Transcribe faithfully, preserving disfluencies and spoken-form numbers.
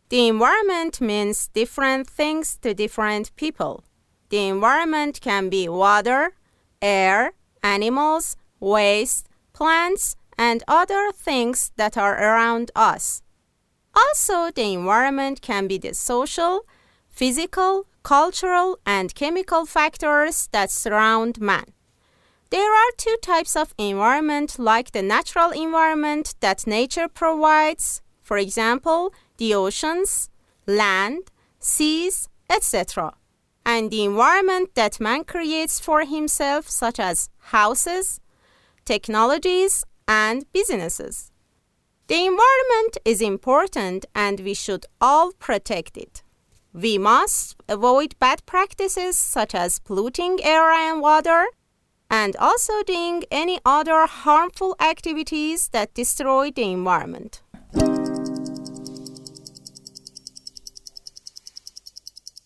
The environment means different things to different people. The environment can be water, air, animals, waste, plants, and other things that are around us. Also, the environment can be the social, physical, cultural, and chemical factors that surround man. There are two types of environment, like the natural environment that nature provides, for example, the oceans, land, seas, et cetera, and the environment that man creates for himself, such as houses, technologies, and businesses. The environment is important and we should all protect it. We must avoid bad practices such as polluting air and water, and also doing any other harmful activities that destroy the environment.